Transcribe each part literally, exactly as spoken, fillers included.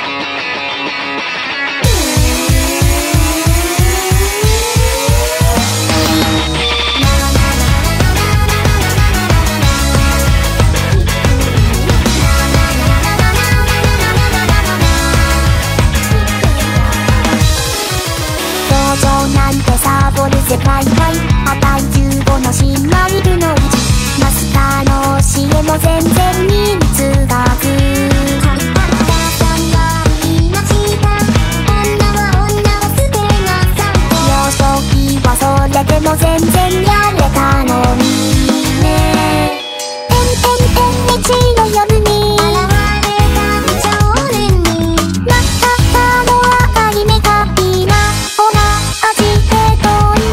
世界杯値じゅうごの新マイルのうちマスターの教えも全然身につかずはい、あなたさんが言いました女は女を捨てなさいと幼少期はそれでも全然やれたのにねえんえんえん道の夜に現れた少年にまたあの赤い目がいいなほら味へと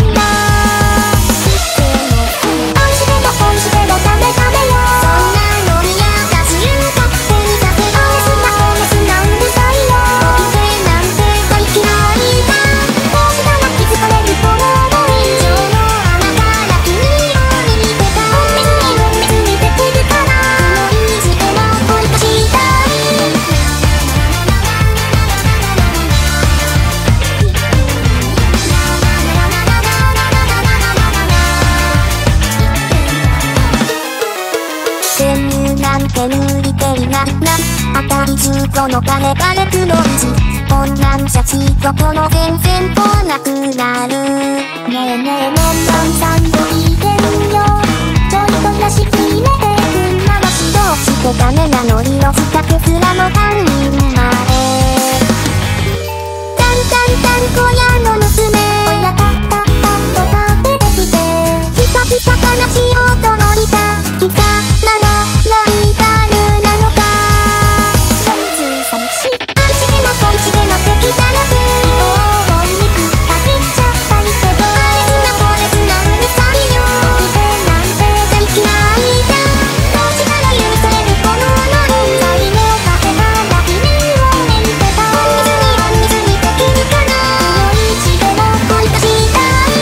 なんて塗りていないな値じゅうごの金がレクのうちこんなんじゃ仕事も全然来なくなるねえねえねんまんさんごいてるよちょいとらしく入れてくんなわしどうしてダメなの色したくすらも犯人までタンタンタン小屋の娘親たったったと食べてきてひたひた悲しい音のいた来たならライバルなのか寂しい愛しても恋しても敵だらけ大声にくった切っちゃったりけどあれすなこれすなうるさいよ見てなんて大嫌いだどうしたら許せるこの女現在の風が君を演じてたお水にお水にできるかな強い血でも恋がしたい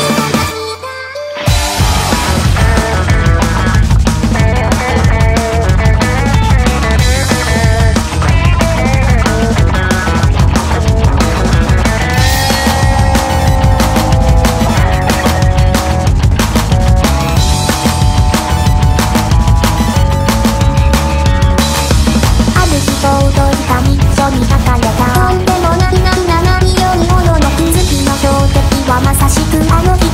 とんでもない何々よりものの気づきの標的はまさしくあの人